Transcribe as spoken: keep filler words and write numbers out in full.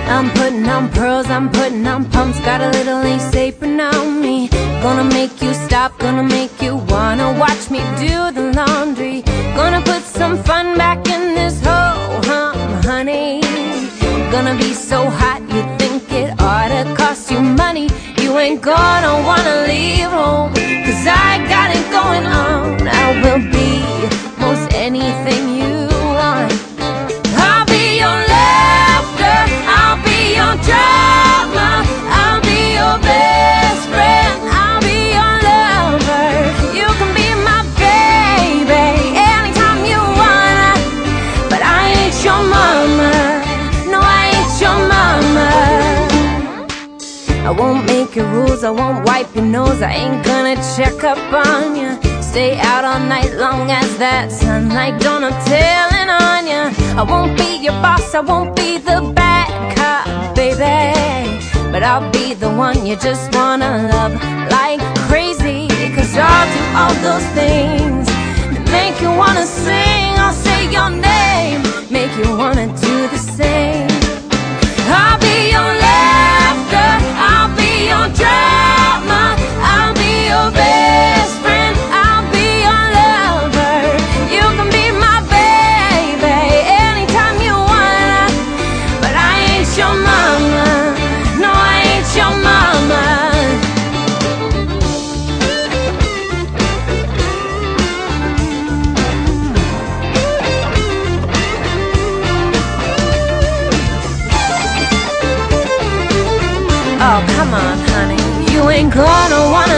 I'm putting on pearls, I'm putting on pumps, got a little lace apron on me. Gonna make you stop, gonna make you wanna watch me do the laundry. Gonna put some fun back in this ho-hum, honey. Gonna be so hot you think it oughta cost you money. You ain't gonna wanna leave home, cause I got it going on. I will be most anything you want. I'll be your laughter, I'll be your drama, I'll be your best friend, I'll be your lover. You can be my baby anytime you wanna, but I ain't your mama. No, I ain't your mama. I won't make your rules, I won't wipe your nose, I ain't gonna check up on you. Stay out all night long as that sunlight don't no telling on you. I won't be your boss, I won't be the bad cop, baby, but I'll be the one you just wanna love like crazy. Cause I'll do all those things that make you wanna sing. I'll say your name, make you wanna do the same. I'll be your laughter, I'll be your drama, I'll be your best friend, I'll be your lover. You can be my baby anytime you wanna, but I ain't your mama. No, I ain't your mama. Oh, come on, honey, you ain't gonna wanna